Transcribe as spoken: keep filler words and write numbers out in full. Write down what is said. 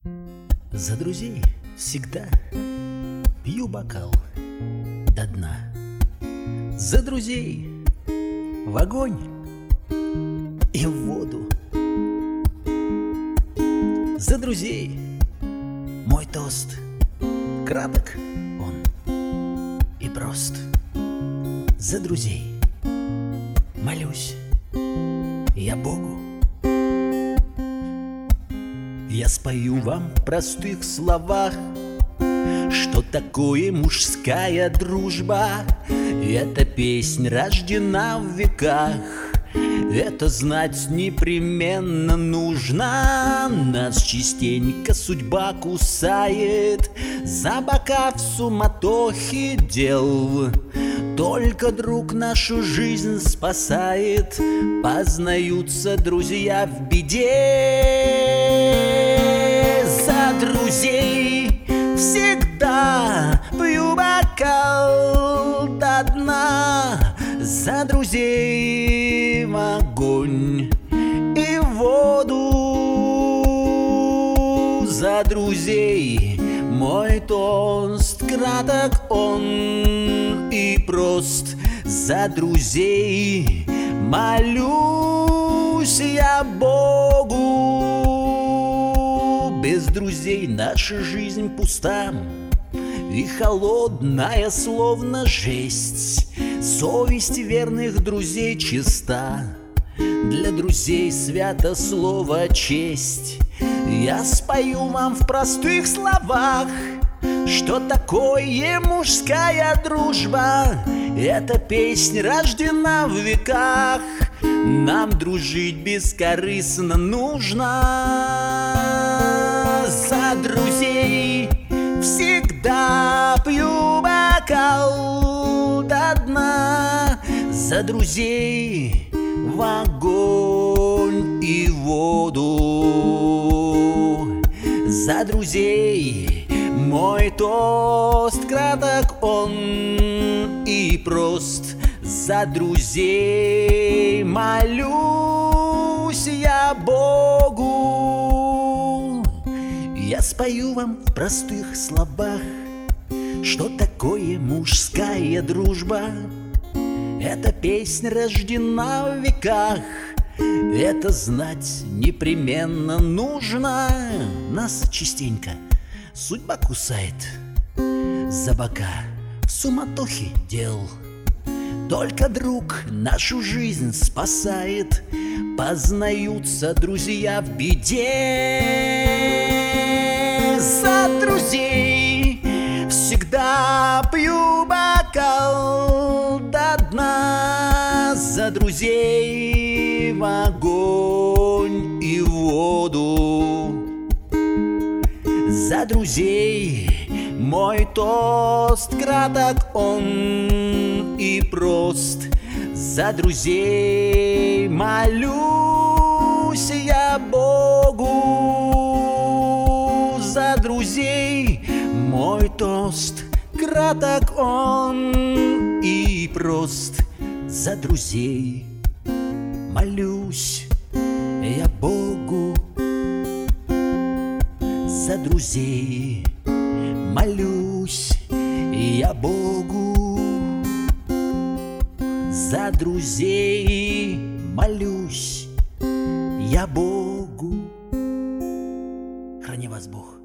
За друзей всегда пью бокал до дна. За друзей в огонь и в воду. За друзей мой тост краток он и прост. За друзей молюсь я Богу. Я спою вам в простых словах, что такое мужская дружба. Эта песнь рождена в веках, это знать непременно нужно. Нас частенько судьба кусает за бока в суматохе дел. Только друг нашу жизнь спасает, познаются друзья в беде. За друзей всегда пью бокал до дна. За друзей в огонь и в воду. За друзей мой тост краток он и прост. За друзей молюсь я Богу. Без друзей наша жизнь пуста и холодная, словно жесть. Совесть верных друзей чиста, для друзей свято слово честь. Я спою вам в простых словах, что такое мужская дружба. Эта песня рождена в веках, нам дружить бескорыстно нужно. За друзей всегда пью бокал до дна. За друзей в огонь и в воду. За друзей мой тост краток он и прост. За друзей молюсь я Богу. Я спою вам в простых словах, что такое мужская дружба. Эта песня рождена в веках, это знать непременно нужно. Нас частенько судьба кусает за бока в суматохе дел. Только друг нашу жизнь спасает, познаются друзья в беде. За друзей всегда пью бокал до дна. За друзей в огонь и в воду. За друзей мой тост краток он и прост. За друзей молюсь я Богу. За друзей мой тост краток он и прост. За друзей молюсь я Богу. За друзей молюсь я Богу. За друзей молюсь я Богу. Храни вас Бог.